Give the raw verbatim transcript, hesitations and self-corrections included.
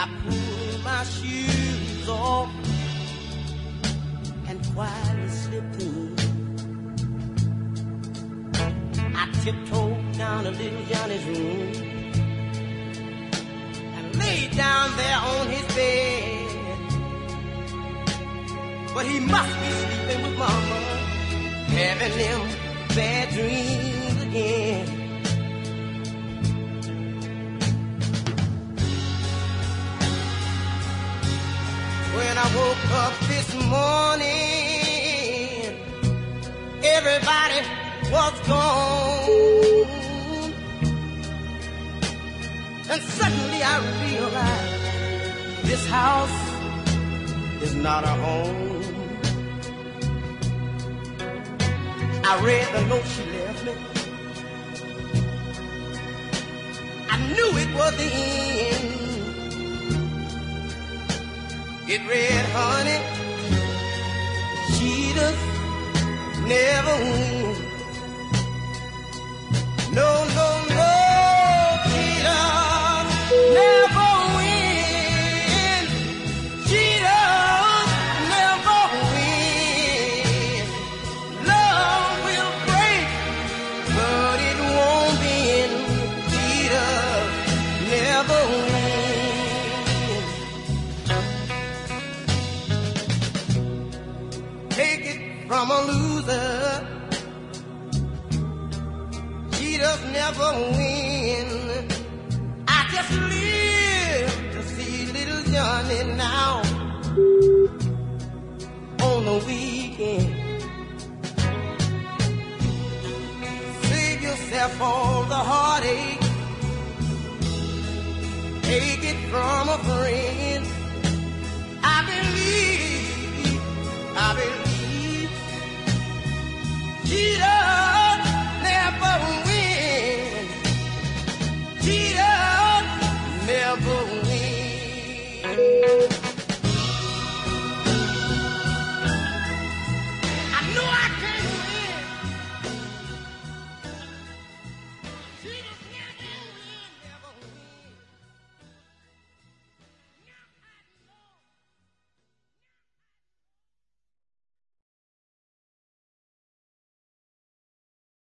I pulled my shoes off and quietly slipped in. I tiptoed down to little Johnny's room and laid down there on his bed. But he must be sleeping with Mama, having them bad dreams again. When I woke up this morning, everybody was gone. And suddenly I realized this house is not a home. I read the note she left me. I knew it was the end. It read, honey, cheaters never win. No, no, no, cheaters never win. Cheaters never win. Love will break, but it won't bend. Cheaters never win. Take it from a loser. Cheaters never win. I just live to see little Johnny now on the weekend. Save yourself all the heartache. Take it from a friend.